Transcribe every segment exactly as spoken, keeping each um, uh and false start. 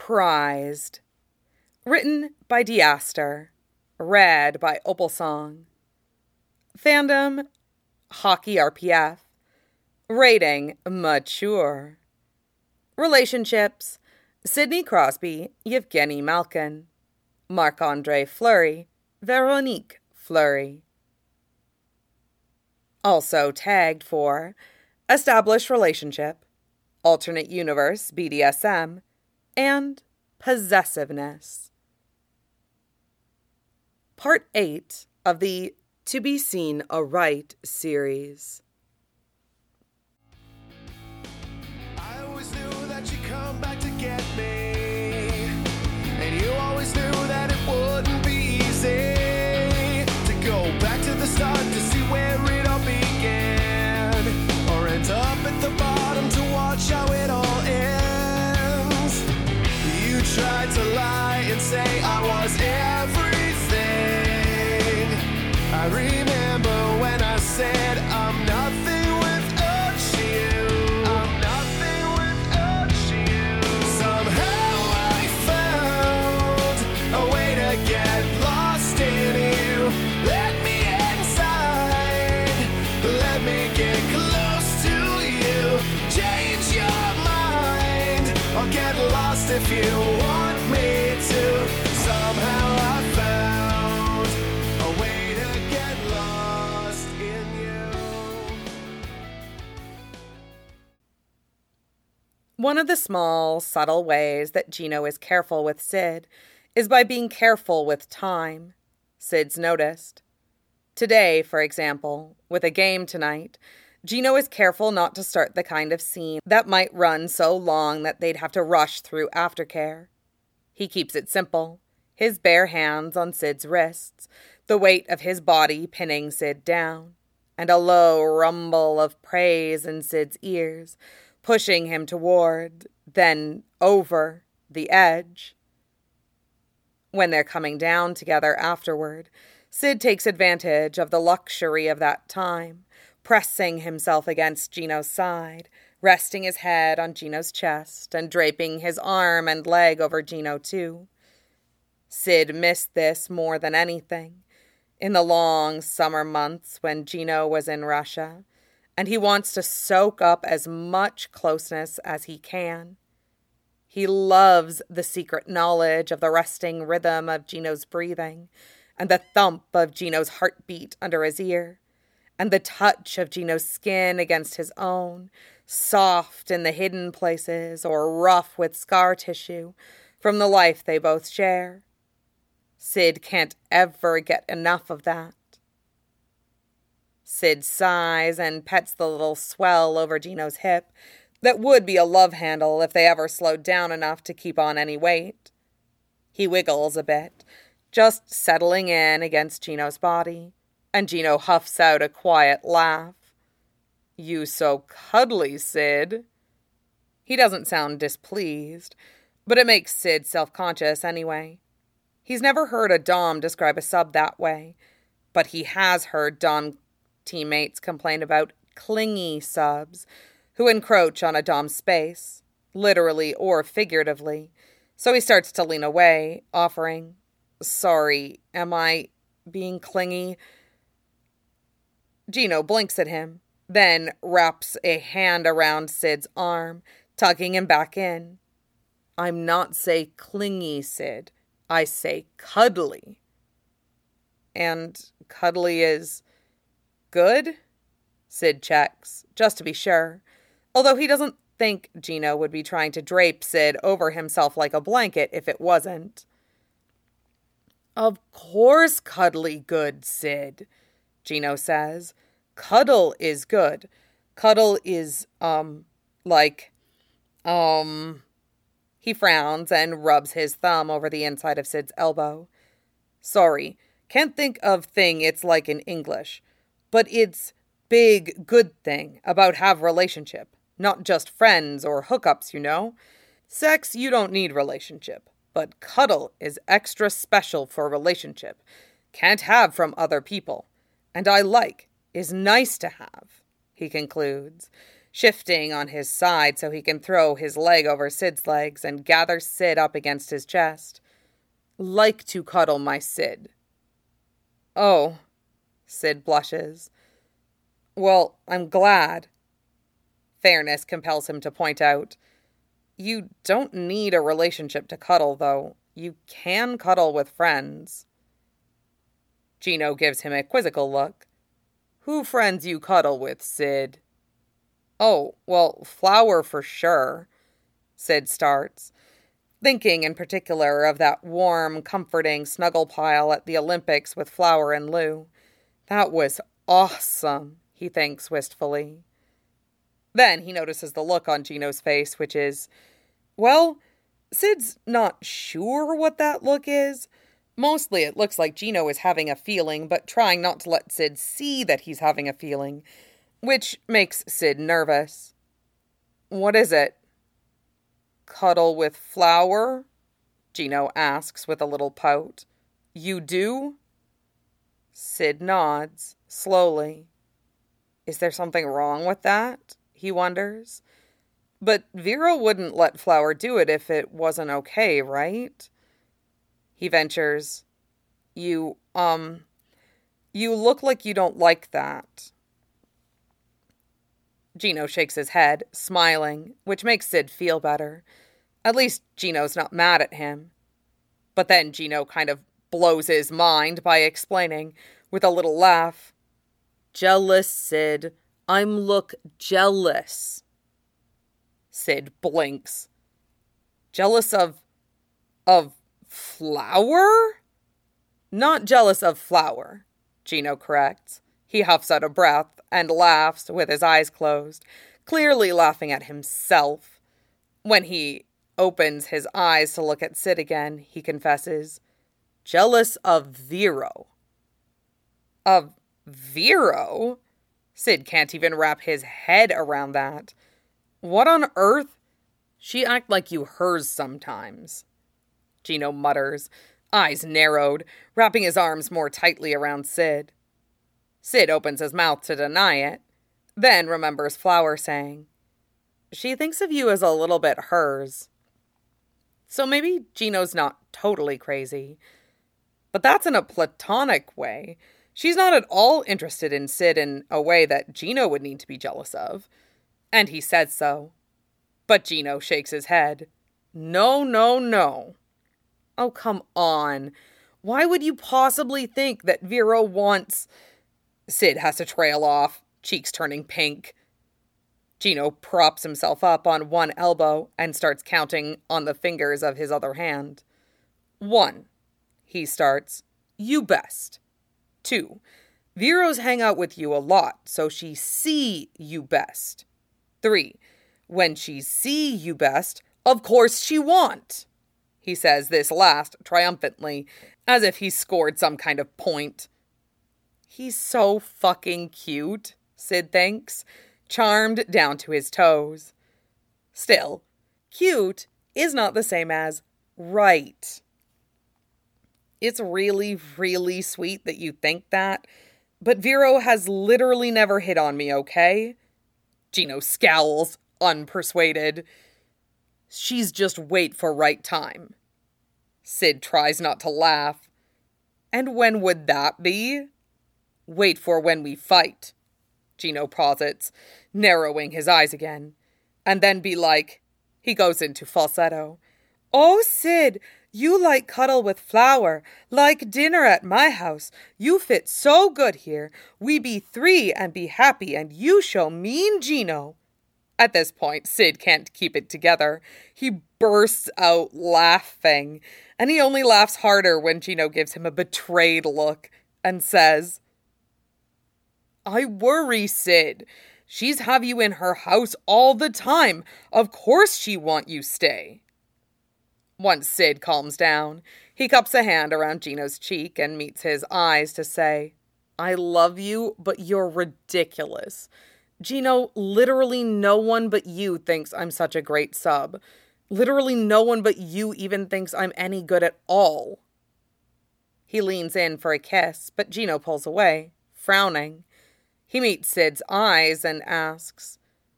Prized. Written by Diaster. Read by Opalsong. Fandom, Hockey R P F. Rating, mature. Relationships, Sidney Crosby, Yevgeny Malkin. Marc-Andre Fleury, Veronique Fleury. Also tagged for Established Relationship, Alternate Universe B D S M, and Possessiveness. Part eight of the To Be Seen Aright series. I always knew that you'd come back to get me, and you always knew that it wouldn't be easy to go back to the start to see where it all began, or end up at the bottom to watch how it all ends. You tried to lie and say I was everything. I remember when I said I'm nothing without you. I'm nothing without you. Somehow I found a way to get lost in you. Let me inside. Let me get close to you. Change your mind. I'll get lost if you want me to. Somehow I found a way to get lost in you. One of the small, subtle ways that Gino is careful with Sid is by being careful with time. Sid's noticed. Today, for example, with a game tonight, Gino is careful not to start the kind of scene that might run so long that they'd have to rush through aftercare. He keeps it simple, his bare hands on Sid's wrists, the weight of his body pinning Sid down, and a low rumble of praise in Sid's ears, pushing him toward, then over, the edge. When they're coming down together afterward, Sid takes advantage of the luxury of that time, pressing himself against Gino's side, resting his head on Gino's chest, and draping his arm and leg over Gino too. Sid missed this more than anything, in the long summer months when Gino was in Russia, and he wants to soak up as much closeness as he can. He loves the secret knowledge of the resting rhythm of Gino's breathing, and the thump of Gino's heartbeat under his ear, and the touch of Gino's skin against his own, soft in the hidden places or rough with scar tissue from the life they both share. Sid can't ever get enough of that. Sid sighs and pets the little swell over Gino's hip that would be a love handle if they ever slowed down enough to keep on any weight. He wiggles a bit, just settling in against Gino's body, and Gino huffs out a quiet laugh. "You so cuddly, Sid." He doesn't sound displeased, but it makes Sid self-conscious anyway. He's never heard a Dom describe a sub that way, but he has heard Dom teammates complain about clingy subs who encroach on a Dom's space, literally or figuratively, so he starts to lean away, offering, "Sorry, am I being clingy?" Gino blinks at him, then wraps a hand around Sid's arm, tugging him back in. "I'm not say clingy, Sid. I say cuddly." "And cuddly is good?" Sid checks, just to be sure, although he doesn't think Gino would be trying to drape Sid over himself like a blanket if it wasn't. "Of course cuddly good, Sid," Gino says. "Cuddle is good. Cuddle is, um, like, um..." He frowns and rubs his thumb over the inside of Sid's elbow. "Sorry, can't think of thing it's like in English, but it's big good thing about have relationship, not just friends or hookups, you know. Sex, you don't need relationship, but cuddle is extra special for relationship. Can't have from other people. And I like, is nice to have," he concludes, shifting on his side so he can throw his leg over Sid's legs and gather Sid up against his chest. Like to cuddle my Sid. Oh, Sid blushes. Well, I'm glad. Fairness compels him to point out. You don't need a relationship to cuddle, though. You can cuddle with friends. Gino gives him a quizzical look. Who friends you cuddle with, Sid? Oh, well, Flower for sure, Sid starts, thinking in particular of that warm, comforting snuggle pile at the Olympics with Flower and Lou. That was awesome, he thinks wistfully. Then he notices the look on Gino's face, which is, well, Sid's not sure what that look is. Mostly it looks like Gino is having a feeling, but trying not to let Sid see that he's having a feeling, which makes Sid nervous. What is it? Cuddle with Flower? Gino asks with a little pout. You do? Sid nods, slowly. Is there something wrong with that? He wonders. But Vera wouldn't let Flower do it if it wasn't okay, right? He ventures, You, um, you look like you don't like that. Gino shakes his head, smiling, which makes Sid feel better. At least Gino's not mad at him. But then Gino kind of blows his mind by explaining, with a little laugh, Jealous, Sid. I'm look jealous. Sid blinks. Jealous of... of Flower? Not jealous of Flower, Gino corrects. He huffs out a breath and laughs with his eyes closed, clearly laughing at himself. When he opens his eyes to look at Sid again, he confesses, Jealous of Vero. Of Vero? Sid can't even wrap his head around that. What on earth? She act like you hers sometimes. Gino mutters, eyes narrowed, wrapping his arms more tightly around Sid. Sid opens his mouth to deny it, then remembers Flower saying, She thinks of you as a little bit hers. So maybe Gino's not totally crazy. But that's in a platonic way. She's not at all interested in Sid in a way that Gino would need to be jealous of. And he says so. But Gino shakes his head. No, no, no. Oh, come on. Why would you possibly think that Vero wants... Sid has to trail off, cheeks turning pink. Gino props himself up on one elbow and starts counting on the fingers of his other hand. One, he starts. You best. Two, Vero's hang out with you a lot, so she see you best. Three, when she see you best, of course she want. He says this last triumphantly, as if he scored some kind of point. He's so fucking cute, Sid thinks, charmed down to his toes. Still, cute is not the same as right. It's really, really sweet that you think that, but Vero has literally never hit on me, okay? Gino scowls, unpersuaded. She's just wait for right time. Sid tries not to laugh. And when would that be? Wait for when we fight, Gino posits, narrowing his eyes again. And then be like, he goes into falsetto. Oh, Sid, you like cuddle with Flower, like dinner at my house. You fit so good here. We be three and be happy, and you show mean Gino. At this point, Sid can't keep it together. He bursts out laughing, and he only laughs harder when Gino gives him a betrayed look and says, I worry, Sid. She's have you in her house all the time. Of course she want you stay. Once Sid calms down, he cups a hand around Gino's cheek and meets his eyes to say, I love you, but you're ridiculous. Gino, literally no one but you thinks I'm such a great sub. Literally no one but you even thinks I'm any good at all. He leans in for a kiss, but Gino pulls away, frowning. He meets Sid's eyes and asks,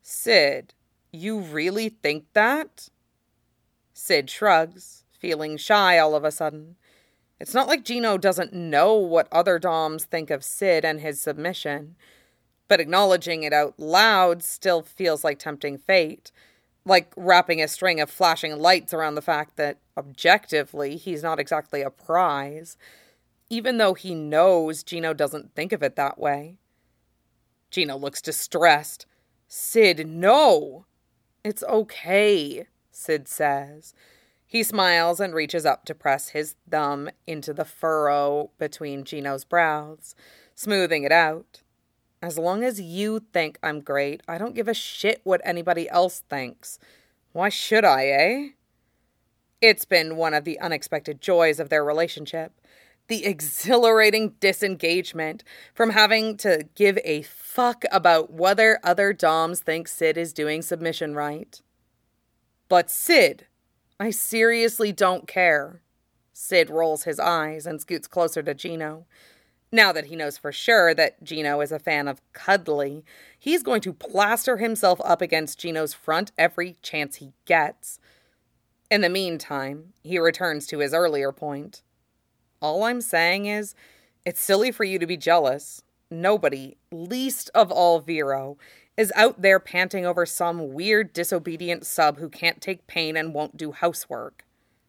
Sid, you really think that? Sid shrugs, feeling shy all of a sudden. It's not like Gino doesn't know what other doms think of Sid and his submission, but acknowledging it out loud still feels like tempting fate, like wrapping a string of flashing lights around the fact that, objectively, he's not exactly a prize, even though he knows Gino doesn't think of it that way. Gino looks distressed. Sid, no! It's okay, Sid says. He smiles and reaches up to press his thumb into the furrow between Gino's brows, smoothing it out. As long as you think I'm great, I don't give a shit what anybody else thinks. Why should I, eh? It's been one of the unexpected joys of their relationship. The exhilarating disengagement from having to give a fuck about whether other doms think Sid is doing submission right. But Sid, I seriously don't care. Sid rolls his eyes and scoots closer to Gino. Now that he knows for sure that Gino is a fan of cuddly, he's going to plaster himself up against Gino's front every chance he gets. In the meantime, he returns to his earlier point. All I'm saying is, it's silly for you to be jealous. Nobody, least of all Vero, is out there panting over some weird disobedient sub who can't take pain and won't do housework.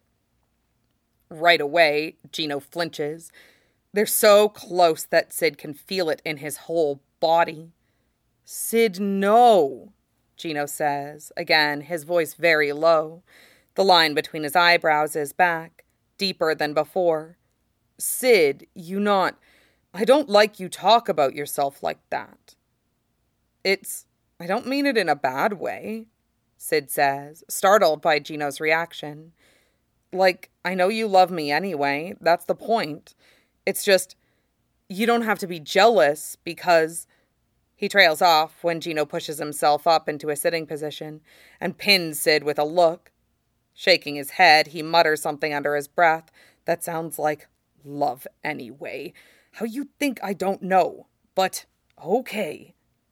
Right away, Gino flinches. They're so close that Sid can feel it in his whole body. Sid, no, Gino says, again, his voice very low. The line between his eyebrows is back, deeper than before. Sid, you not... I don't like you talk about yourself like that. It's... I don't mean it in a bad way, Sid says, startled by Gino's reaction. Like, I know you love me anyway, that's the point. It's just, you don't have to be jealous because... He trails off when Gino pushes himself up into a sitting position and pins Sid with a look. Shaking his head, he mutters something under his breath that sounds like, love anyway. How you think I don't know, but okay.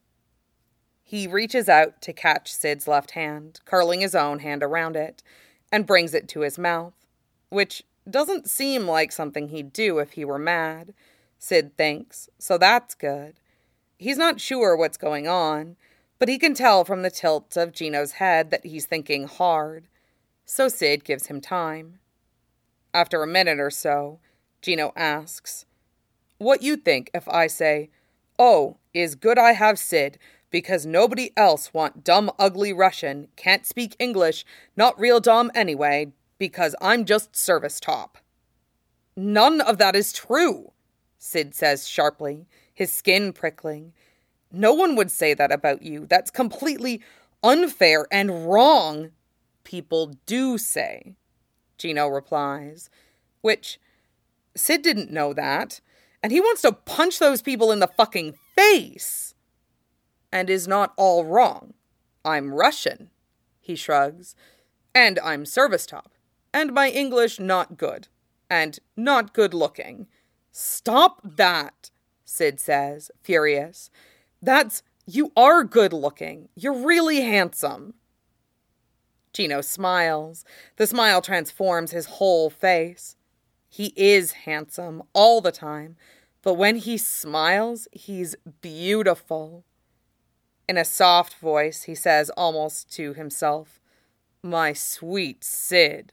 He reaches out to catch Sid's left hand, curling his own hand around it, and brings it to his mouth, which doesn't seem like something he'd do if he were mad, Sid thinks, so that's good. He's not sure what's going on, but he can tell from the tilt of Gino's head that he's thinking hard, so Sid gives him time. After a minute or so, Gino asks, what you think if I say, oh, is good I have Sid, because nobody else want dumb ugly Russian, can't speak English, not real dumb anyway, because I'm just service top. None of that is true, Sid says sharply, his skin prickling. No one would say that about you. That's completely unfair and wrong. People do say, Gino replies, which Sid didn't know that, and he wants to punch those people in the fucking face. And is not all wrong. I'm Russian, he shrugs, and I'm service top, and my English not good, and not good looking. Stop that, Sid says, furious. That's, you are good looking. You're really handsome. Gino smiles. The smile transforms his whole face. He is handsome all the time, but when he smiles, he's beautiful. In a soft voice, he says almost to himself, my sweet Sid.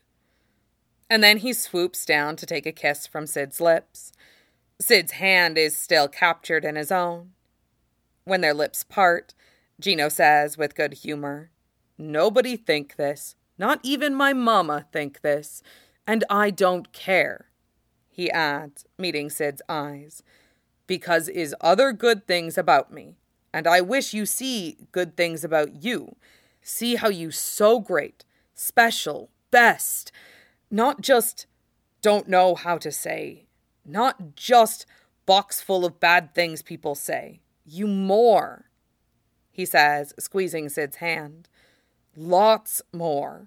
And then he swoops down to take a kiss from Sid's lips. Sid's hand is still captured in his own. When their lips part, Gino says with good humor, nobody think this, not even my mama think this, and I don't care. He adds, meeting Sid's eyes, because is other good things about me, and I wish you see good things about you. See how you so great, special, best, not just don't know how to say, not just box full of bad things people say. You more, he says, squeezing Sid's hand. Lots more.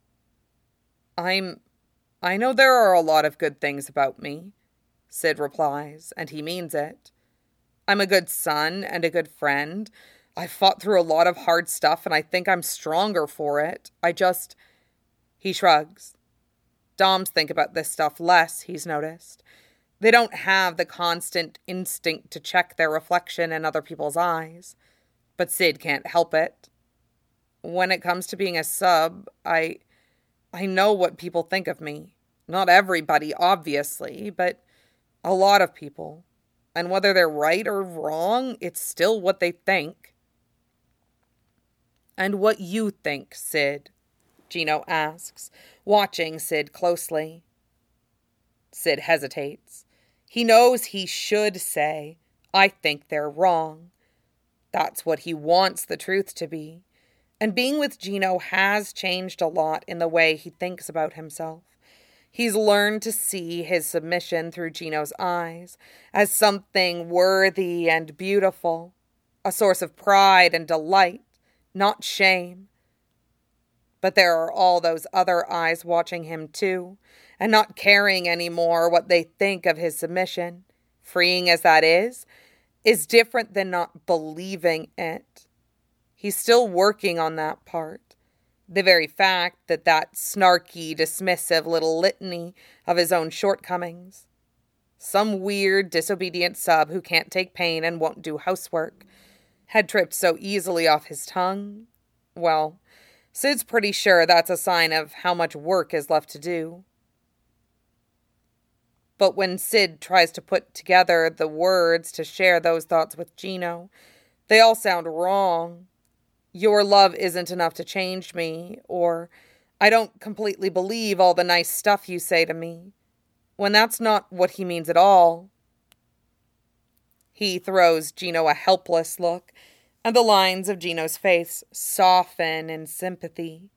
I'm, I know there are a lot of good things about me, Sid replies, and he means it. I'm a good son and a good friend. I've fought through a lot of hard stuff and I think I'm stronger for it. I just... He shrugs. Doms think about this stuff less, he's noticed. They don't have the constant instinct to check their reflection in other people's eyes. But Sid can't help it. When it comes to being a sub, I... I know what people think of me. Not everybody, obviously, but a lot of people. And whether they're right or wrong, it's still what they think. And what you think, Sid? Gino asks, watching Sid closely. Sid hesitates. He knows he should say, I think they're wrong. That's what he wants the truth to be. And being with Gino has changed a lot in the way he thinks about himself. He's learned to see his submission through Gino's eyes as something worthy and beautiful, a source of pride and delight, not shame. But there are all those other eyes watching him too, and not caring anymore what they think of his submission, freeing as that is, is different than not believing it. He's still working on that part. The very fact that that snarky, dismissive little litany of his own shortcomings. Some weird, disobedient sub who can't take pain and won't do housework had tripped so easily off his tongue. Well, Sid's pretty sure that's a sign of how much work is left to do. But when Sid tries to put together the words to share those thoughts with Gino, they all sound wrong. Your love isn't enough to change me, or I don't completely believe all the nice stuff you say to me, when that's not what he means at all. He throws Gino a helpless look, and the lines of Gino's face soften in sympathy.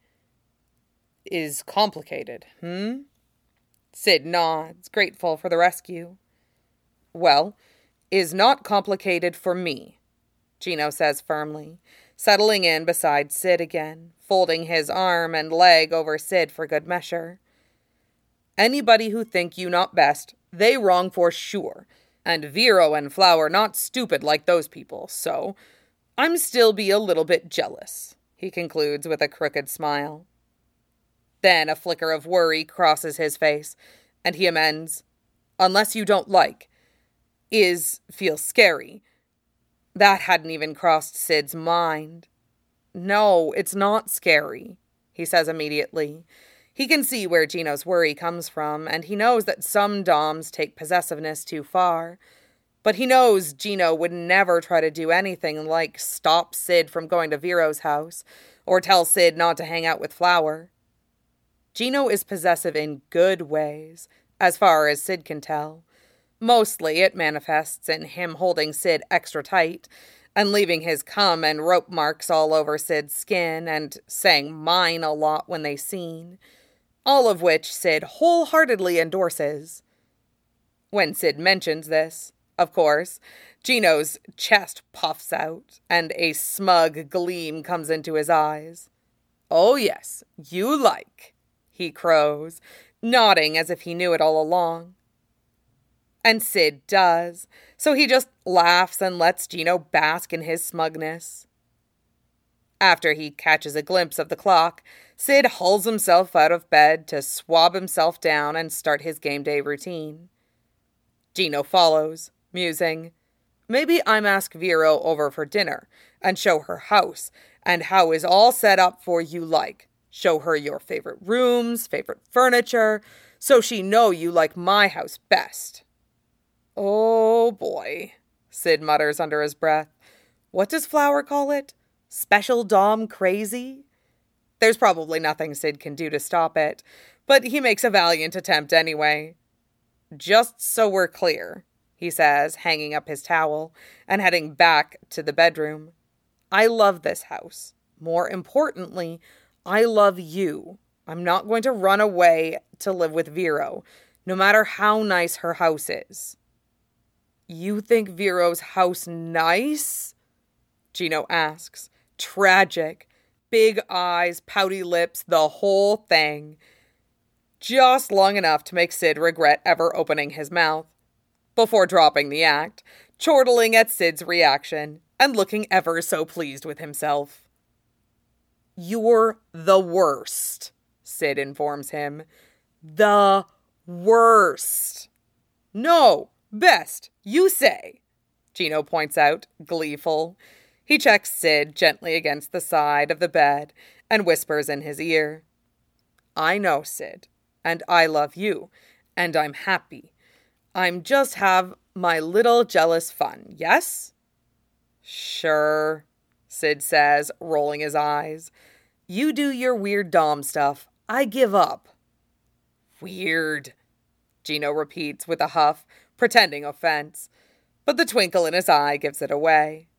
Is complicated, hmm? Sid nods, grateful for the rescue. Well, is not complicated for me, Gino says firmly, settling in beside Sid again, folding his arm and leg over Sid for good measure. Anybody who think you not best, they wrong for sure, and Vero and Flower not stupid like those people, so I'm still be a little bit jealous, he concludes with a crooked smile. Then a flicker of worry crosses his face, and he amends, unless you don't like, is feel scary. That hadn't even crossed Sid's mind. No, it's not scary, he says immediately. He can see where Gino's worry comes from, and he knows that some doms take possessiveness too far. But he knows Gino would never try to do anything like stop Sid from going to Vero's house, or tell Sid not to hang out with Flower. Gino is possessive in good ways, as far as Sid can tell. Mostly it manifests in him holding Sid extra tight, and leaving his cum and rope marks all over Sid's skin, and saying mine a lot when they seen, all of which Sid wholeheartedly endorses. When Sid mentions this, of course, Gino's chest puffs out, and a smug gleam comes into his eyes. Oh yes, you like, he crows, nodding as if he knew it all along. And Sid does, so he just laughs and lets Gino bask in his smugness. After he catches a glimpse of the clock, Sid hauls himself out of bed to swab himself down and start his game day routine. Gino follows, musing, maybe I'm ask Vero over for dinner and show her house and how is all set up for you like. Show her your favorite rooms, favorite furniture, so she know you like my house best. Oh boy, Sid mutters under his breath. What does Flower call it? Special dom crazy? There's probably nothing Sid can do to stop it, but he makes a valiant attempt anyway. Just so we're clear, he says, hanging up his towel and heading back to the bedroom. I love this house. More importantly, I love you. I'm not going to run away to live with Vero, no matter how nice her house is. You think Vero's house nice? Gino asks. Tragic. Big eyes, pouty lips, the whole thing. Just long enough to make Sid regret ever opening his mouth. Before dropping the act, chortling at Sid's reaction, and looking ever so pleased with himself. "You're the worst," Sid informs him. "The worst." "No, best, you say," Gino points out, gleeful. He checks Sid gently against the side of the bed and whispers in his ear. "I know, Sid, and I love you, and I'm happy. I'm just have my little jealous fun, yes?" "Sure," Sid says, rolling his eyes. "You do your weird dom stuff. I give up." "Weird," Gino repeats with a huff, pretending offense, but the twinkle in his eye gives it away.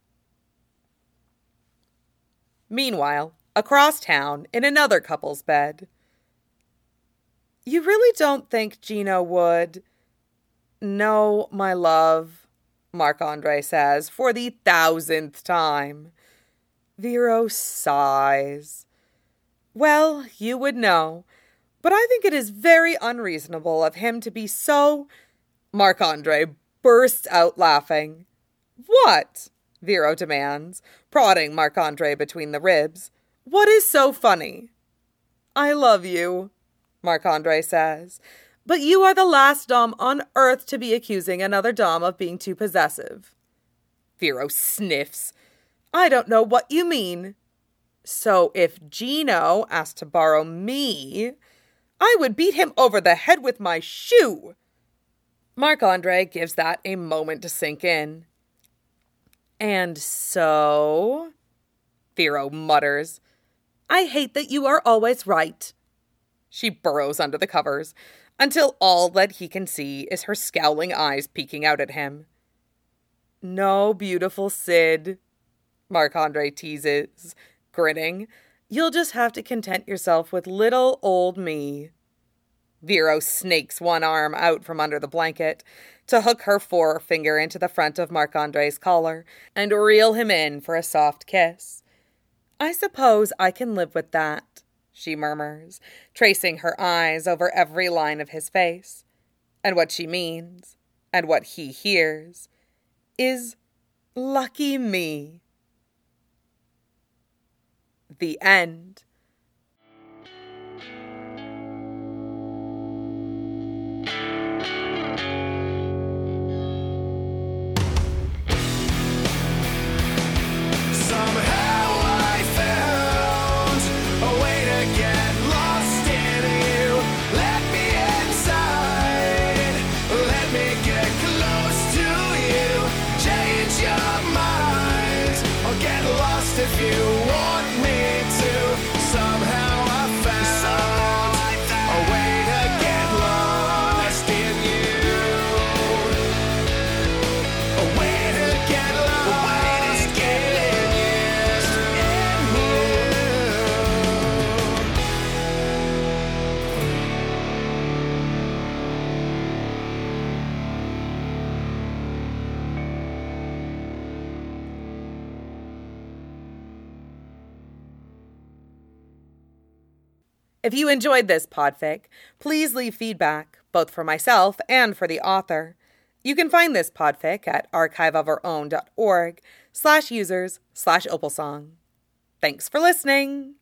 Meanwhile, across town, in another couple's bed. "You really don't think Gino would?" "No, my love," Marc-Andre says for the thousandth time. Vero sighs. "Well, you would know, but I think it is very unreasonable of him to be so—" Marc-Andre bursts out laughing. "What?" Vero demands, prodding Marc-Andre between the ribs. "What is so funny?" "I love you," Marc-Andre says, "but you are the last dom on earth to be accusing another dom of being too possessive." Vero sniffs. "I don't know what you mean." "So if Gino asked to borrow me, I would beat him over the head with my shoe." Marc-Andre gives that a moment to sink in. "And so," Vero mutters, "I hate that you are always right." She burrows under the covers until all that he can see is her scowling eyes peeking out at him. "No, beautiful Sid," Marc-Andre teases, grinning. "You'll just have to content yourself with little old me." Vero snakes one arm out from under the blanket to hook her forefinger into the front of Marc-Andre's collar and reel him in for a soft kiss. "I suppose I can live with that," she murmurs, tracing her eyes over every line of his face. And what she means, and what he hears, is lucky me. The end. Somehow I found a way to get lost in you. Let me inside, let me get close to you. Change your mind, or get lost if you want me to. Somehow I found a way to get lost in you. A way to get lost in you. If you enjoyed this podfic, please leave feedback, both for myself and for the author. You can find this podfic at archiveofourown.org slash users slash opalsong. Thanks for listening.